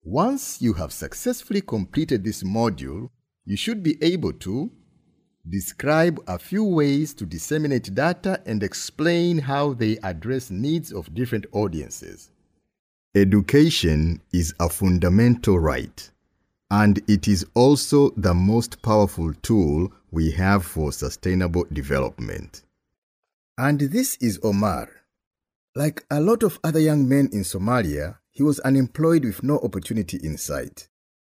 Once you have successfully completed this module, you should be able to describe a few ways to disseminate data and explain how they address needs of different audiences. Education is a fundamental right, and it is also the most powerful tool we have for sustainable development. And this is Omar. Like a lot of other young men in Somalia, he was unemployed with no opportunity in sight.